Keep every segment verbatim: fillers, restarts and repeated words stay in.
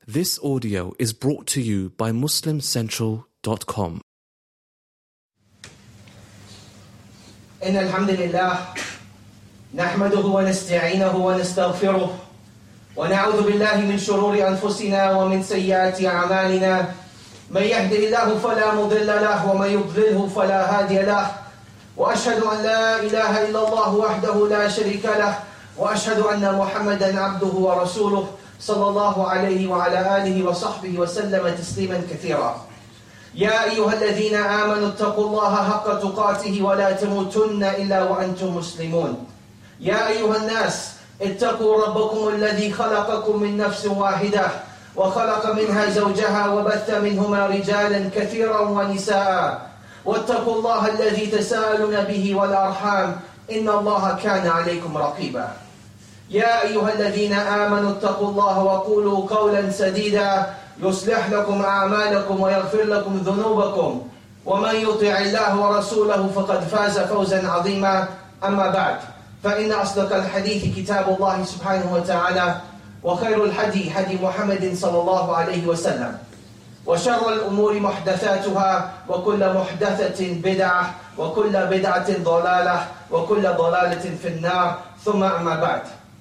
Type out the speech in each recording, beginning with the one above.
This audio is brought to you by Muslim Central dot com. إن الحمد لله نحمده ونستعينه ونستغفره ونعوذ بالله من شرور أنفسنا ومن سيئات أعمالنا من يهده الله فلا مضل له ومن يضلله فلا هادي له وأشهد أن لا إله إلا الله وحده لا شريك له وأشهد أن محمدا عبده ورسوله صلى الله عليه وعلى آله وصحبه وسلم تسليما كثيرا. يا أيها الذين آمنوا اتقوا الله حق تقاته ولا تموتن إلا وأنتم مسلمون. يا أيها الناس اتقوا ربكم الذي خلقكم من نفس واحدة وخلق منها زوجها وبث منهما رجالا كثيرا ونساء واتقوا الله الذي تساءلون به والأرحام إن الله كان عليكم رقيبا. يا أيها الذين آمنوا اتقوا الله وقولوا قولا سديدا يصلح لكم أعمالكم ويغفر لكم ذنوبكم ومن يطع الله ورسوله فقد فاز فوزا عظيما. أما بعد فإن أصدق الحديث كتاب الله سبحانه وتعالى وخير الحدي حدي محمد صلى الله عليه وسلم وشر الأمور محدثاتها وكل محدثة بدعة وكل بدعة ضلالة وكل ضلالة في النار ثم أما بعد.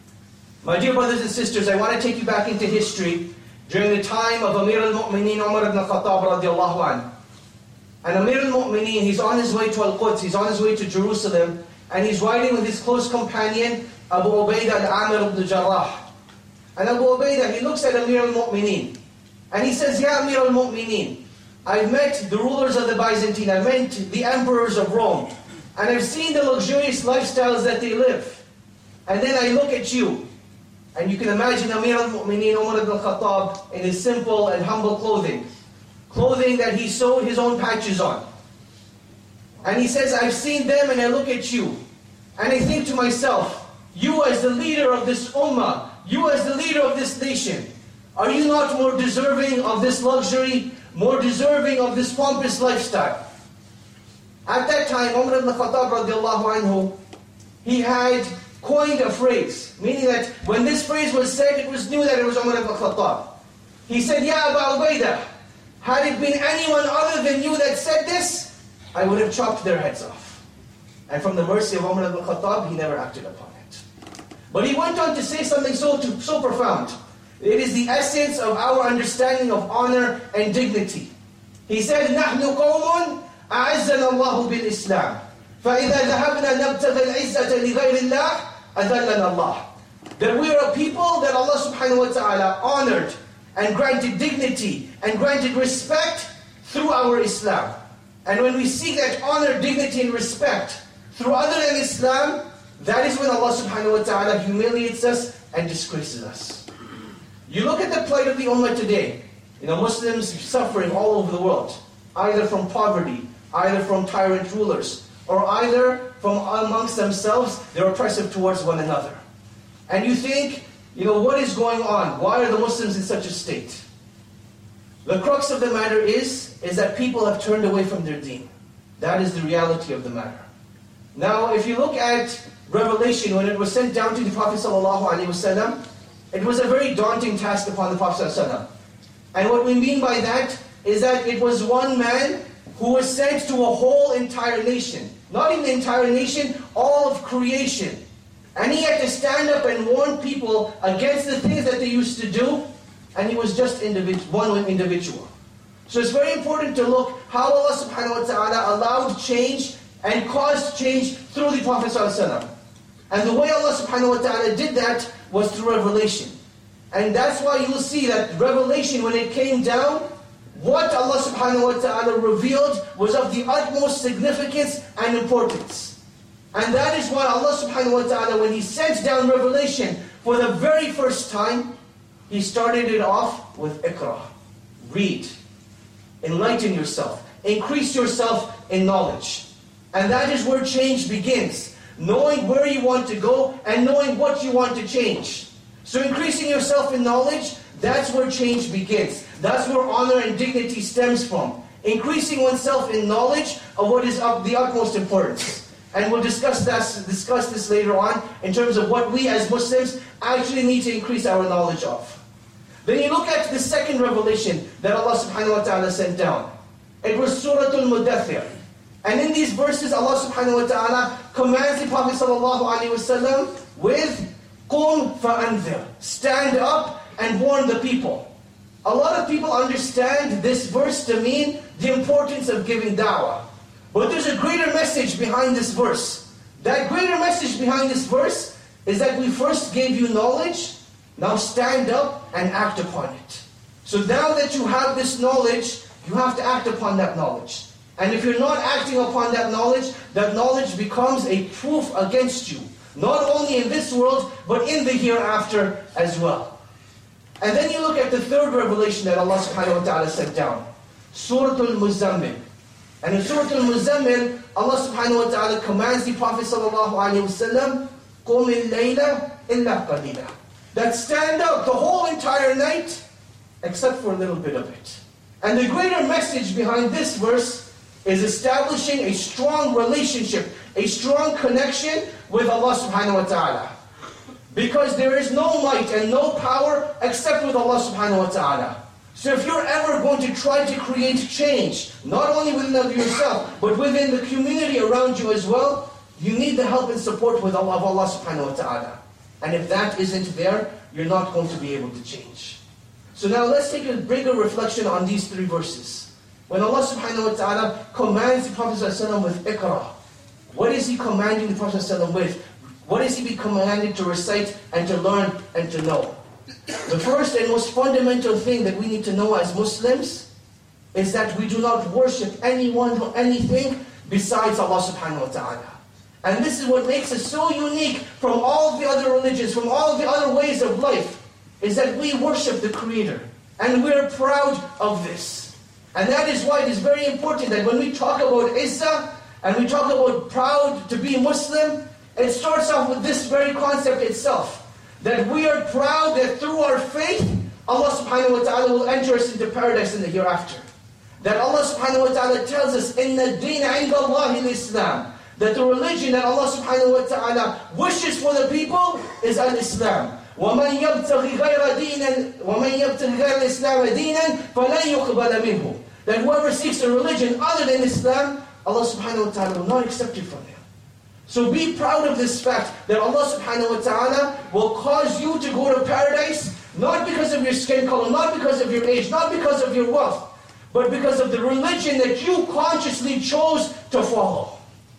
My dear brothers and sisters, I want to take you back into history during the time of Amir al-Mu'mineen Umar ibn al-Khattab radiallahu anhu. And Amir al-Mu'mineen, he's on his way to Al-Quds, he's on his way to Jerusalem, and he's riding with his close companion, Abu Ubaidah al-Amir ibn Jarrah. And Abu Ubaidah, he looks at Amir al-Mu'mineen, and he says, Ya Amir al-Mu'mineen, I've met the rulers of the Byzantine, I've met the emperors of Rome, and I've seen the luxurious lifestyles that they live. And then I look at you, and you can imagine Amir al-Mu'mineen Umar ibn al-Khattab in his simple and humble clothing. Clothing that he sewed his own patches on. And he says, I've seen them and I look at you. And I think to myself, you as the leader of this ummah, you as the leader of this nation, are you not more deserving of this luxury, more deserving of this pompous lifestyle? At that time, Umar ibn al-Khattab radiallahu anhu, he had coined a phrase, meaning that when this phrase was said, it was knew that it was Umar ibn al-Khattab. He said, Ya Abu Ubaidah, had it been anyone other than you that said this, I would have chopped their heads off. And from the mercy of Umar ibn al-Khattab, he never acted upon it. But he went on to say something so, to, so profound. It is the essence of our understanding of honor and dignity. He said, نَحْنُ قَوْمٌ أَعَزَّنَا اللَّهُ بِالْإِسْلَامِ فَإِذَا ذَهَبْنَا نَبْتَغِي الْعِزَّةَ لِغَيْرِ اللَّهِ أَذَلَّنَا اللَّهُ. That we are a people that Allah subhanahu wa ta'ala honored and granted dignity and granted respect through our Islam. And when we seek that honor, dignity and respect through other than Islam, that is when Allah subhanahu wa ta'ala humiliates us and disgraces us. You look at the plight of the ummah today. You know, Muslims suffering all over the world, either from poverty, either from tyrant rulers, or either from amongst themselves, they're oppressive towards one another. And you think, you know, what is going on? Why are the Muslims in such a state? The crux of the matter is, is that people have turned away from their deen. That is the reality of the matter. Now, if you look at Revelation, when it was sent down to the Prophet ﷺ, it was a very daunting task upon the Prophet ﷺ. And what we mean by that is that it was one man who was sent to a whole entire nation. Not even the entire nation, all of creation. And he had to stand up and warn people against the things that they used to do. And he was just individ- one individual. So it's very important to look how Allah subhanahu wa ta'ala allowed change and caused change through the Prophet ﷺ. And the way Allah subhanahu wa ta'ala did that was through revelation. And that's why you'll see that revelation, when it came down, what Allah subhanahu wa ta'ala revealed was of the utmost significance and importance. And that is why Allah subhanahu wa ta'ala, when He sent down revelation for the very first time, He started it off with Iqra. Read. Enlighten yourself. Increase yourself in knowledge. And that is where change begins. Knowing where you want to go and knowing what you want to change. So increasing yourself in knowledge, that's where change begins. That's where honor and dignity stems from. Increasing oneself in knowledge of what is of the utmost importance. And we'll discuss this, discuss this later on in terms of what we as Muslims actually need to increase our knowledge of. Then you look at the second revelation that Allah subhanahu wa ta'ala sent down. It was Surah Al-Mudaththir. And in these verses, Allah subhanahu wa ta'ala commands the Prophet sallallahu alaihi wasallam with Qum fa'anzir. Stand up and warn the people. A lot of people understand this verse to mean the importance of giving da'wah. But there's a greater message behind this verse. That greater message behind this verse is that we first gave you knowledge, now stand up and act upon it. So now that you have this knowledge, you have to act upon that knowledge. And if you're not acting upon that knowledge, that knowledge becomes a proof against you. Not only in this world, but in the hereafter as well. And then you look at the third revelation that Allah subhanahu wa ta'ala sent down. Surah Al-Muzammil. And in Surah Al-Muzammil, Allah subhanahu wa ta'ala commands the Prophet sallallahu alayhi wa sallam, قُمِ اللَّيْلَ إِلَّا قَلِيلًا. That stand up the whole entire night, except for a little bit of it. And the greater message behind this verse is establishing a strong relationship, a strong connection with Allah subhanahu wa ta'ala. Because there is no might and no power except with Allah subhanahu wa ta'ala. So if you're ever going to try to create change, not only within yourself, but within the community around you as well, you need the help and support with Allah, of Allah subhanahu wa ta'ala. And if that isn't there, you're not going to be able to change. So now let's take a bigger reflection on these three verses. When Allah subhanahu wa ta'ala commands the Prophet ﷺ with Iqra, what is He commanding the Prophet ﷺ with? What is he being commanded to recite and to learn and to know? The first and most fundamental thing that we need to know as Muslims is that we do not worship anyone or anything besides Allah subhanahu wa ta'ala. And this is what makes us so unique from all the other religions, from all the other ways of life, is that we worship the Creator. And we're proud of this. And that is why it is very important that when we talk about Izzah, and we talk about proud to be Muslim, it starts off with this very concept itself. That we are proud that through our faith, Allah subhanahu wa ta'ala will enter us into paradise in the hereafter. That Allah subhanahu wa ta'ala tells us, إِنَّ الدِّينَ عِنْدَ اللَّهِ الْإِسْلَامِ. That the religion that Allah subhanahu wa ta'ala wishes for the people is al-Islam. وَمَنْ يَبْتَغِ غَيْرَ دِينًا وَمَنْ يَبْتَغِ غَيْرَ الْإِسْلَامَ دِينًا فَلَنْ يُقْبَلَ مِنْهُ. That whoever seeks a religion other than Islam, Allah subhanahu wa ta'ala will not accept it from him. So be proud of this fact that Allah subhanahu wa ta'ala will cause you to go to paradise, not because of your skin color, not because of your age, not because of your wealth, but because of the religion that you consciously chose to follow.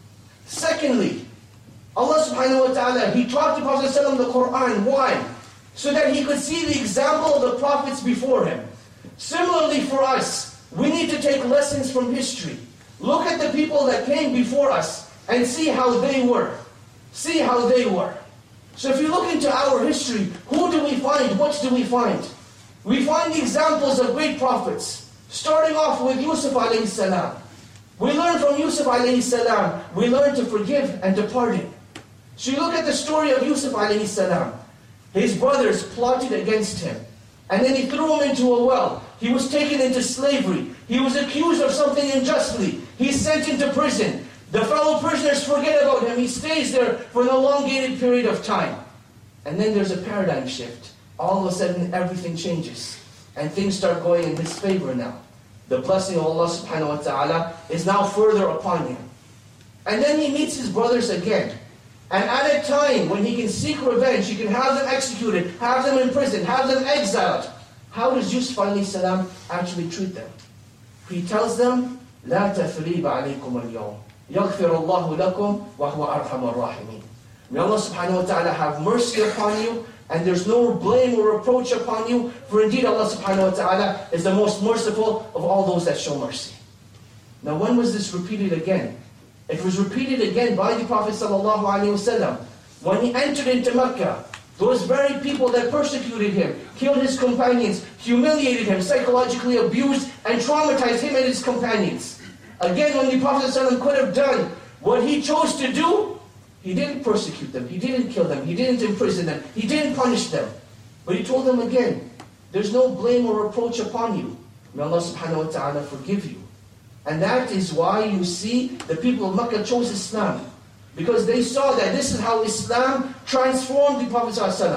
Secondly, Allah subhanahu wa ta'ala, He taught the Prophet ﷺ the Quran. Why? So that he could see the example of the prophets before him. Similarly for us, we need to take lessons from history. Look at the people that came before us and see how they were. See how they were. So if you look into our history, who do we find? What do we find? We find the examples of great prophets. Starting off with Yusuf alayhi salam. We learn from Yusuf alayhi salam. We learn to forgive and to pardon. So you look at the story of Yusuf alayhi salam. His brothers plotted against him. And then he threw him into a well. He was taken into slavery. He was accused of something unjustly. He's sent into prison. The fellow prisoners forget about him. He stays there for an elongated period of time. And then there's a paradigm shift. All of a sudden everything changes. And things start going in his favor now. The blessing of Allah subhanahu wa ta'ala is now further upon him. And then he meets his brothers again. And at a time when he can seek revenge, he can have them executed, have them imprisoned, have them exiled. How does Yusuf alayhi salam actually treat them? He tells them, لا تثريب عليكم اليوم يغفر الله لكم وهو أرحم الراحمين. May Allah subhanahu wa ta'ala have mercy upon you, and there's no blame or reproach upon you, for indeed Allah subhanahu wa ta'ala is the most merciful of all those that show mercy. Now when was this repeated again? It was repeated again by the Prophet sallallahu alaihi wasallam. When he entered into Mecca, those very people that persecuted him, killed his companions, humiliated him, psychologically abused and traumatized him and his companions. Again, when the Prophet ﷺ could have done what he chose to do, he didn't persecute them, he didn't kill them, he didn't imprison them, he didn't punish them. But he told them again, there's no blame or reproach upon you. May Allah subhanahu wa ta'ala forgive you. And that is why you see the people of Mecca chose Islam. Because they saw that this is how Islam transformed the Prophet ﷺ.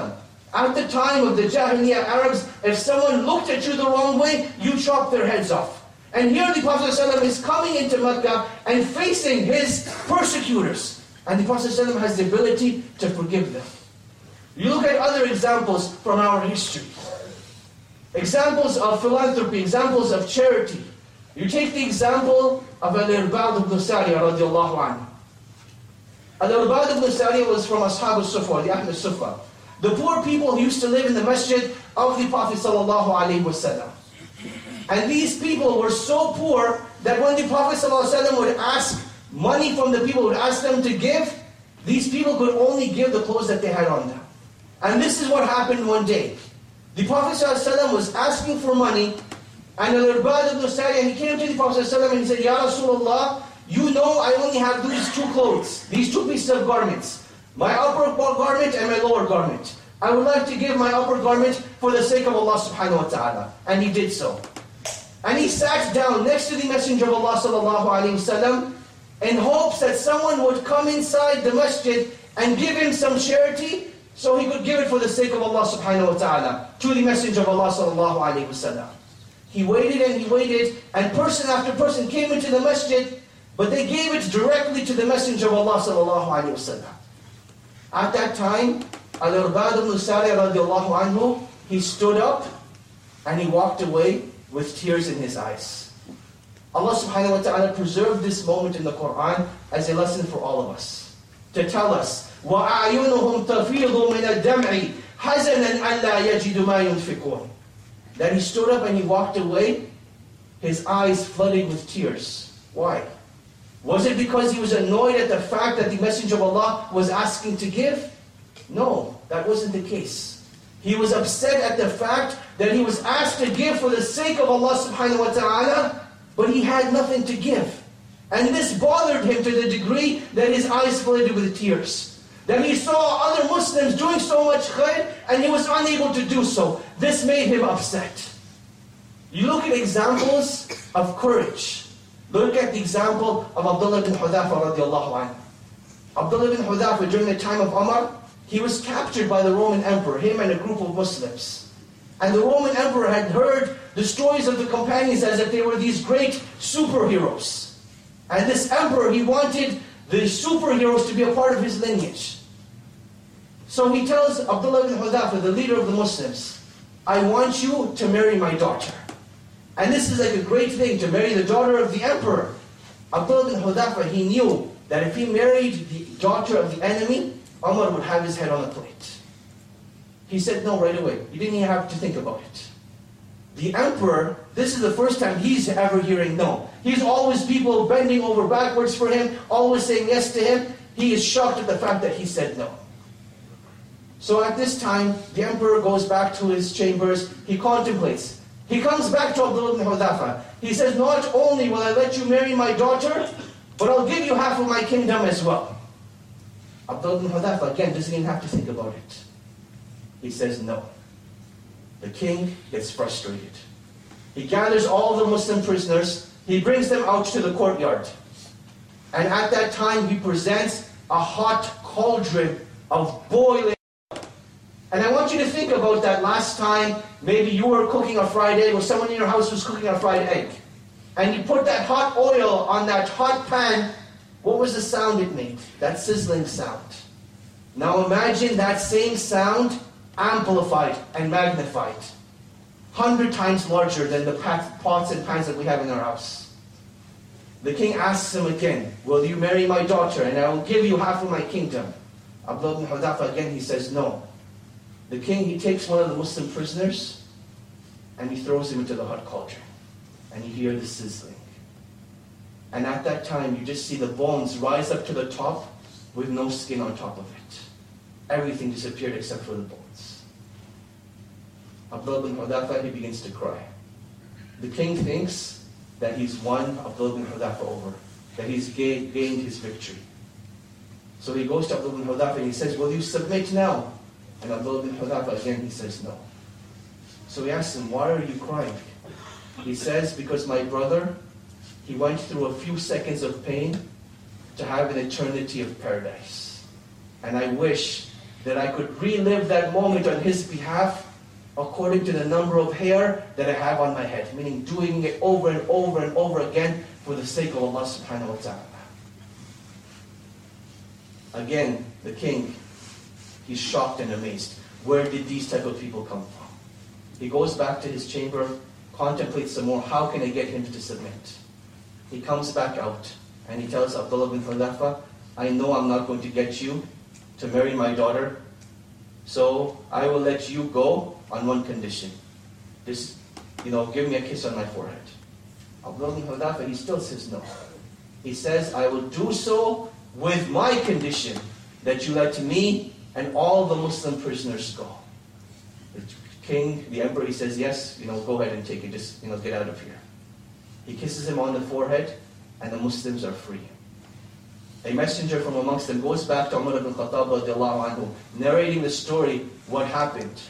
At the time of the Jahiliyyah Arabs, if someone looked at you the wrong way, you chopped their heads off. And here the Prophet ﷺ is coming into Mecca and facing his persecutors. And the Prophet ﷺ has the ability to forgive them. You look at other examples from our history. Examples of philanthropy, examples of charity. You take the example of Al-Irbad ibn Sariya radiallahu anhu. Al-Irbad ibn Sariya was from Ashab al-Sufa, the Ahl al-Sufa. The poor people who used to live in the masjid of the Prophet sallallahu alaihi wasallam. And these people were so poor that when the Prophet ﷺ would ask money from the people, would ask them to give, these people could only give the clothes that they had on them. And this is what happened one day. The Prophet ﷺ was asking for money, and Al-Irbad ibn Sariya, he came to the Prophet ﷺ and he said, Ya Rasulullah, you know I only have these two clothes, these two pieces of garments, my upper garment and my lower garment. I would like to give my upper garment for the sake of Allah subhanahu wa ta'ala. And he did so. And he sat down next to the Messenger of Allah sallallahu alaihi wasallam in hopes that someone would come inside the masjid and give him some charity so he could give it for the sake of Allah subhanahu wa ta'ala to the Messenger of Allah sallallahu alaihi wasallam. He waited and he waited, and person after person came into the masjid, but they gave it directly to the Messenger of Allah sallallahu alaihi wasallam. At that time, Al-Irbad ibn Sariya radiallahu anhu, he stood up and he walked away with tears in his eyes. Allah subhanahu wa ta'ala preserved this moment in the Quran as a lesson for all of us. To tell us, وَأَعْيُنُهُمْ تَفِيضُ مِنَ الدَّمْعِ حَزَنًا أَلَّا يَجِدُ مَا يُنْفِقُونَ. That he stood up and he walked away, his eyes flooding with tears. Why? Was it because he was annoyed at the fact that the Messenger of Allah was asking to give? No, that wasn't the case. He was upset at the fact that he was asked to give for the sake of Allah subhanahu wa ta'ala, but he had nothing to give. And this bothered him to the degree that his eyes flooded with tears. That he saw other Muslims doing so much khair and he was unable to do so. This made him upset. You look at examples of courage. Look at the example of Abdullah bin Hudhafa radiallahu anhu. Abdullah bin Hudhafa, during the time of Umar, he was captured by the Roman Emperor, him and a group of Muslims. And the Roman Emperor had heard the stories of the companions as if they were these great superheroes. And this emperor, he wanted the superheroes to be a part of his lineage. So he tells Abdullah bin Hudhafa, the leader of the Muslims, I want you to marry my daughter. And this is like a great thing, to marry the daughter of the emperor. Abdullah bin Hudhafa, he knew that if he married the daughter of the enemy, Umar would have his head on a plate. He said no right away. He didn't even have to think about it. The emperor, this is the first time he's ever hearing no. He's always people bending over backwards for him, always saying yes to him. He is shocked at the fact that he said no. So at this time, the emperor goes back to his chambers. He contemplates. He comes back to Abdullah ibn Hudhafa. He says, not only will I let you marry my daughter, but I'll give you half of my kingdom as well. Abdullah ibn Hudhafa, again, doesn't even have to think about it. He says no. The king gets frustrated. He gathers all the Muslim prisoners. He brings them out to the courtyard. And at that time, he presents a hot cauldron of boiling. And I want you to think about that last time, maybe you were cooking a fried egg, or someone in your house was cooking a fried egg. And you put that hot oil on that hot pan. What was the sound it made? That sizzling sound. Now imagine that same sound amplified and magnified. Hundred times larger than the pots and pans that we have in our house. The king asks him again, will you marry my daughter and I will give you half of my kingdom? Abdullah ibn Hudhafa again, he says no. The king, he takes one of the Muslim prisoners and he throws him into the hot cauldron. And you hear the sizzling. And at that time, you just see the bones rise up to the top with no skin on top of it. Everything disappeared except for the bones. Abdullah ibn Hudhafa, he begins to cry. The king thinks that he's won Abdullah ibn Hudhafa over, that he's gained his victory. So he goes to Abdullah ibn Hudhafa and he says, will you submit now? And Abdullah ibn Hudhafa, again, he says no. So he asks him, why are you crying? He says, because my brother, he went through a few seconds of pain to have an eternity of paradise. And I wish that I could relive that moment on his behalf according to the number of hair that I have on my head. Meaning doing it over and over and over again for the sake of Allah subhanahu wa ta'ala. Again, the king, he's shocked and amazed. Where did these type of people come from? He goes back to his chamber, contemplates some more. How can I get him to submit? He comes back out and he tells Abdullah bin Hudhafa, I know I'm not going to get you to marry my daughter, so I will let you go on one condition. Just, you know, give me a kiss on my forehead. Abdullah bin Hudhafa, he still says no. He says, I will do so with my condition that you let me and all the Muslim prisoners go. The king, the emperor, he says, yes, you know, go ahead and take it, just, you know, get out of here. He kisses him on the forehead, and the Muslims are free. A messenger from amongst them goes back to Umar ibn Khattab radiallahu anhu, narrating the story, what happened.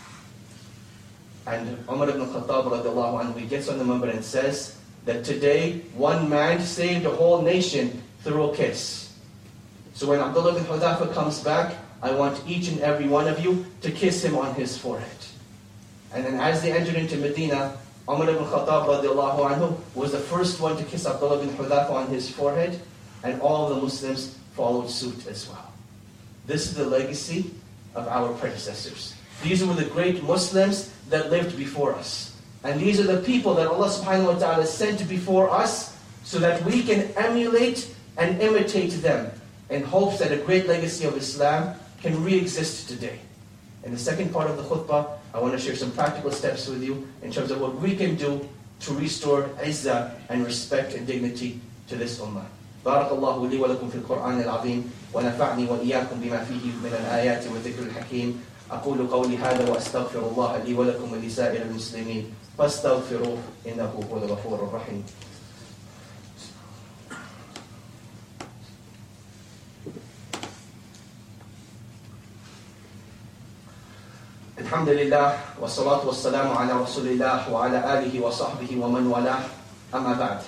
And Umar ibn Khattab radiallahu anhu, he gets on the minbar and says that today, one man saved a whole nation through a kiss. So when Abdullah bin Hudhafa comes back, I want each and every one of you to kiss him on his forehead. And then as they entered into Medina, Umar ibn Khattab radiallahu anhu was the first one to kiss Abdullah bin Hudhafa on his forehead, and all the Muslims followed suit as well. This is the legacy of our predecessors. These were the great Muslims that lived before us. And these are the people that Allah subhanahu wa ta'ala sent before us so that we can emulate and imitate them in hopes that a great legacy of Islam can re-exist today. In the second part of the khutbah, I want to share some practical steps with you in terms of what we can do to restore izzah and respect and dignity to this ummah. بارك الله لي ولكم في القرآن العظيم ونفعني وإياكم بما فيه من الآيات والذكر الحكيم. أقول قولي هذا وأستغفر الله لي ولكم ولسائر المسلمين فاستغفروه إنه هو الغفور الرحيم. الحمد لله والصلاة والسلام على رسول الله وعلى آله وصحبه ومن والاه أما بعد.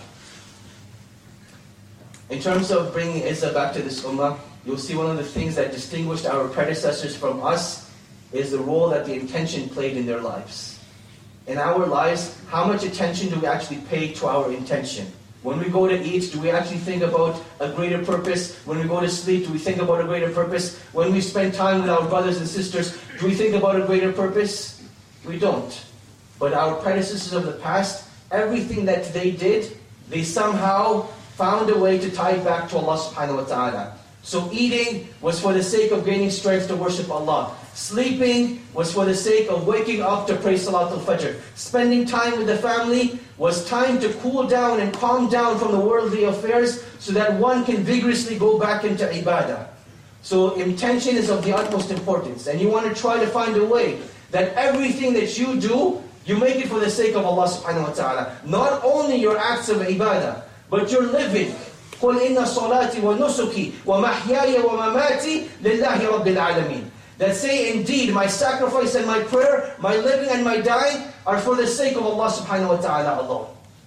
In terms of bringing izzah back to this ummah, you'll see one of the things that distinguished our predecessors from us is the role that the intention played in their lives. In our lives, how much attention do we actually pay to our intention? When we go to eat, do we actually think about a greater purpose? When we go to sleep, do we think about a greater purpose? When we spend time with our brothers and sisters, do we think about a greater purpose? We don't. But our predecessors of the past, everything that they did, they somehow found a way to tie it back to Allah subhanahu wa ta'ala. So eating was for the sake of gaining strength to worship Allah. Sleeping was for the sake of waking up to pray Salatul Fajr. Spending time with the family was time to cool down and calm down from the worldly affairs so that one can vigorously go back into ibadah. So intention is of the utmost importance. And you want to try to find a way that everything that you do, you make it for the sake of Allah subhanahu wa ta'ala. Not only your acts of ibadah, but your living. قُلْ إِنَّ صَلَاتِي وَنُسُكِي وَمَحْيَايَ وَمَمَاتِي لِلَّهِ رَبِّ الْعَالَمِينَ. That say, indeed, my sacrifice and my prayer, my living and my dying are for the sake of Allah subhanahu wa ta'ala alone.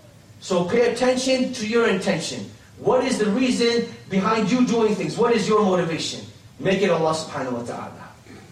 So pay attention to your intention. What is the reason behind you doing things? What is your motivation? Make it Allah subhanahu wa ta'ala.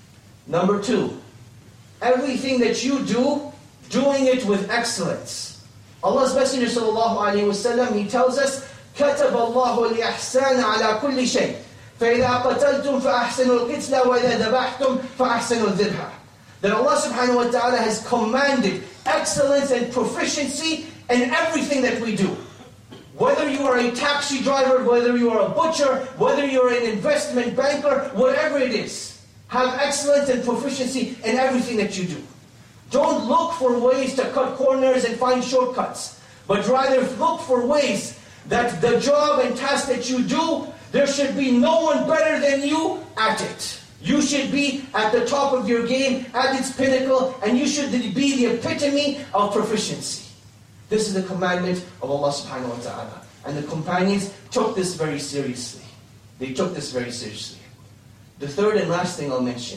Number two, everything that you do, doing it with excellence. Allah's Messenger sallallahu alayhi wa sallam, he tells us, كتب الله الإحسان على كل شيء فإذا قتلتم فأحسنوا القتل وإذا ذبحتم فأحسنوا الذبح. That Allah subhanahu wa ta'ala has commanded excellence and proficiency in everything that we do. Whether you are a taxi driver, whether you are a butcher, whether you are an investment banker, whatever it is, have excellence and proficiency in everything that you do. Don't look for ways to cut corners and find shortcuts, but rather look for ways that the job and task that you do, there should be no one better than you at it. You should be at the top of your game, at its pinnacle, and you should be the epitome of proficiency. This is the commandment of Allah subhanahu wa ta'ala. And the companions took this very seriously. They took this very seriously. The third and last thing I'll mention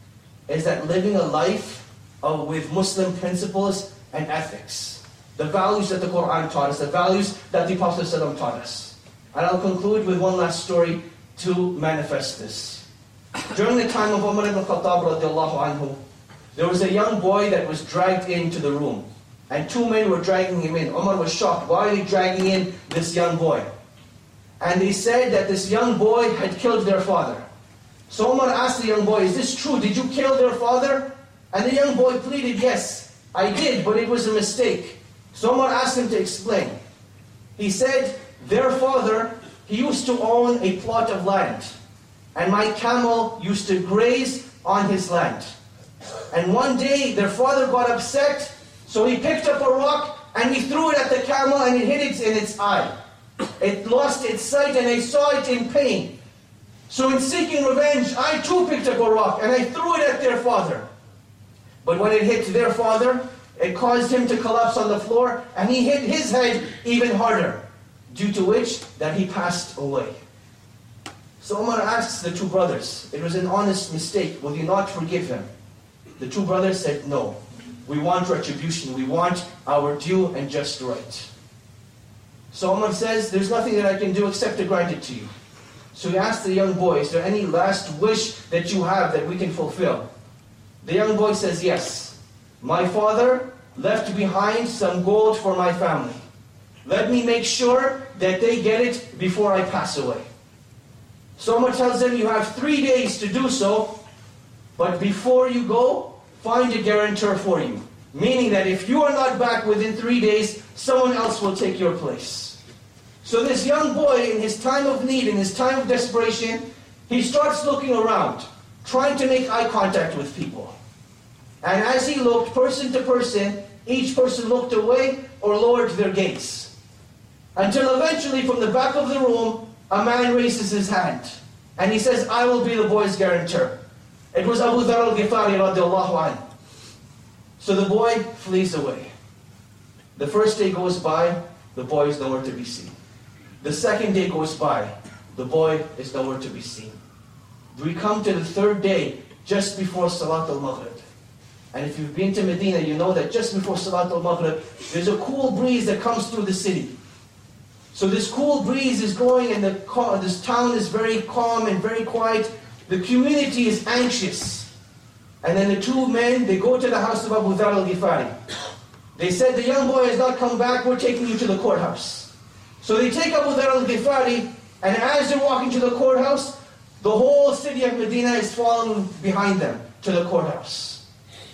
is that living a life uh, with Muslim principles and ethics. The values that the Quran taught us, the values that the Prophet ﷺ taught us. And I'll conclude with one last story to manifest this. During the time of Umar ibn Khattab radiallahu anhu, there was a young boy that was dragged into the room. And two men were dragging him in. Umar was shocked. Why are they dragging in this young boy? And they said that this young boy had killed their father. So Umar asked the young boy, is this true? Did you kill their father? And the young boy pleaded, yes, I did, but it was a mistake. So Umar asked him to explain. He said, their father, he used to own a plot of land. And my camel used to graze on his land. And one day, their father got upset, so he picked up a rock and he threw it at the camel and it hit it in its eye. It lost its sight and I saw it in pain. So in seeking revenge, I too picked up a rock and I threw it at their father. But when it hit their father, it caused him to collapse on the floor and he hit his head even harder, due to which that he passed away. So Umar asks the two brothers, it was an honest mistake, will you not forgive him? The two brothers said, no. We want retribution. We want our due and just right. So Umar says, there's nothing that I can do except to grant it to you. So he asked the young boy, is there any last wish that you have that we can fulfill? The young boy says, yes. My father left behind some gold for my family. Let me make sure that they get it before I pass away. So Umar tells him, you have three days to do so, but before you go, find a guarantor for you. Meaning that if you are not back within three days, someone else will take your place. So this young boy, in his time of need, in his time of desperation, he starts looking around, trying to make eye contact with people. And as he looked, person to person, each person looked away or lowered their gaze. Until eventually, from the back of the room, a man raises his hand. And he says, I will be the boy's guarantor. It was Abu Dharr al-Ghifari radiallahu anhu. So the boy flees away. The first day goes by, the boy is nowhere to be seen. The second day goes by, the boy is nowhere to be seen. We come to the third day, just before Salat al-Maghrib. And if you've been to Medina, you know that just before Salat al-Maghrib, there's a cool breeze that comes through the city. So this cool breeze is going and the, this town is very calm and very quiet. The community is anxious. And then the two men, they go to the house of Abu Dharr al-Ghifari. They said, the young boy has not come back, we're taking you to the courthouse. So they take Abu Dharr al-Ghifari, and as they're walking to the courthouse, the whole city of Medina is following behind them to the courthouse.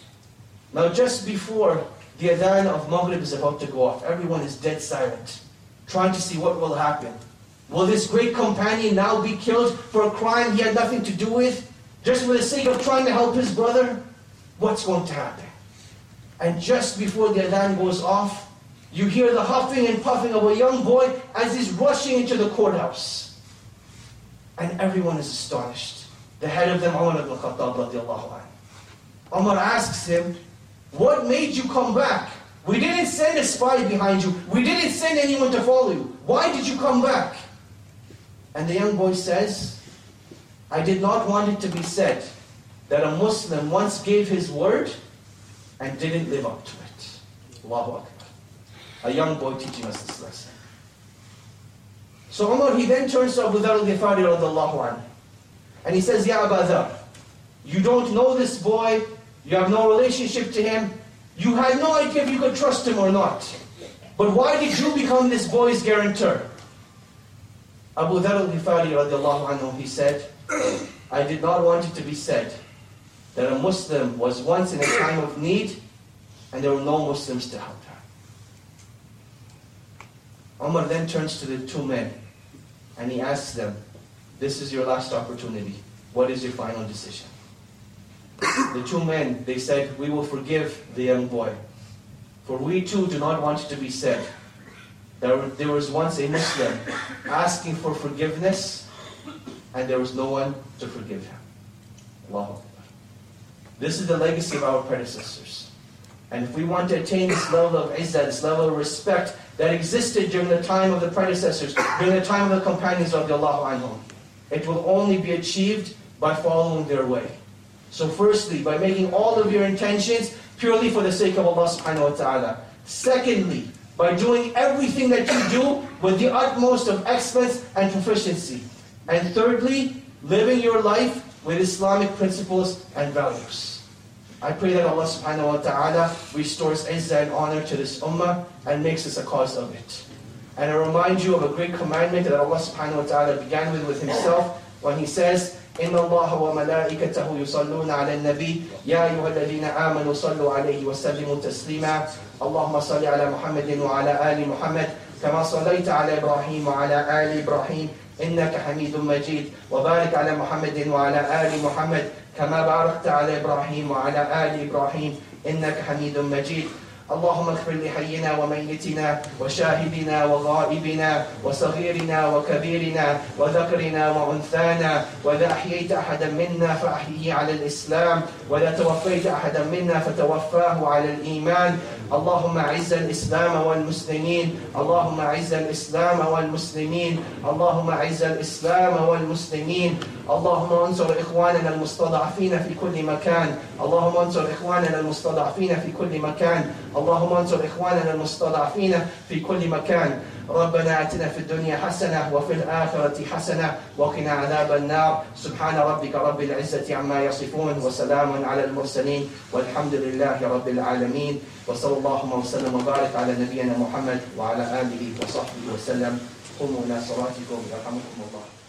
Now just before the adhan of Maghrib is about to go off, everyone is dead silent, trying to see what will happen. Will this great companion now be killed for a crime he had nothing to do with? Just for the sake of trying to help his brother? What's going to happen? And just before the adhan goes off, you hear the huffing and puffing of a young boy as he's rushing into the courthouse. And everyone is astonished. The head of them, Umar ibn Khattab radiallahu anhu. Umar asks him, what made you come back? We didn't send a spy behind you. We didn't send anyone to follow you. Why did you come back? And the young boy says, I did not want it to be said that a Muslim once gave his word and didn't live up to it. Allahu Akbar. A young boy teaching us this lesson. So Umar, he then turns to Abu Dharr al-Ghifari radiallahu anhu. And he says, Ya Abu Dharr, you don't know this boy, you have no relationship to him, you had no idea if you could trust him or not. But why did you become this boy's guarantor? Abu Dharr al-Ghifari radiallahu anhu, he said, I did not want it to be said that a Muslim was once in a time of need and there were no Muslims to help her. Umar then turns to the two men and he asks them, this is your last opportunity. What is your final decision? The two men, they said, we will forgive the young boy. For we too do not want it to be said that there was once a Muslim asking for forgiveness and there was no one to forgive him. Allahu Akbar. This is the legacy of our predecessors. And if we want to attain this level of izzah, this level of respect that existed during the time of the predecessors, during the time of the companions of radiallahu anhum, it will only be achieved by following their way. So firstly, by making all of your intentions purely for the sake of Allah subhanahu wa ta'ala. Secondly, by doing everything that you do with the utmost of excellence and proficiency. And thirdly, living your life with Islamic principles and values. I pray that Allah subhanahu wa ta'ala restores izzah and honor to this ummah and makes us a cause of it. And I remind you of a great commandment that Allah subhanahu wa ta'ala began with with himself when he says, إِنَّ اللَّهَ وَمَلَائِكَتَهُ يُصَلُّونَ عَلَى النَّبِيِّ يَا أَيُّهَا الَّذِينَ آمَنُوا صَلُّوا عَلَيْهِ وَسَلِّمُوا تَسْلِيمًا اللهم صل على محمد وعلى آل محمد كما صليت على إبراهيم وعلى آل إبراهيم إنك حميد مجيد وبارك على محمد وعلى آل محمد كما باركت على إبراهيم وعلى آل إبراهيم إنك حميد مجيد اللهم اغفر لحينا وميتنا وشاهدنا وغائبنا وصغيرنا وكبيرنا وذكرنا وأنثانا وإذا أحييت أحدا منا فأحييه على الإسلام وإذا توفيت أحدا منا فتوفاه على الإيمان اللهم أعز الإسلام والمسلمين اللهم أعز الإسلام والمسلمين اللهم أعز الإسلام والمسلمين اللهم انصر إخواننا المستضعفين في كل مكان اللهم انصر إخواننا المستضعفين في كل مكان اللهم انصر إخواننا المستضعفين في كل مكان ربنا آتنا في الدنيا حسنة وفي الآخرة حسنة وقنا عذاب النار سبحان ربك رب العزة عما يصفون وسلام على المرسلين والحمد لله رب العالمين وصلى الله وسلم وبارك على نبينا محمد وعلى آله وصحبه وسلم قوموا إلى صلاتكم يرحمكم الله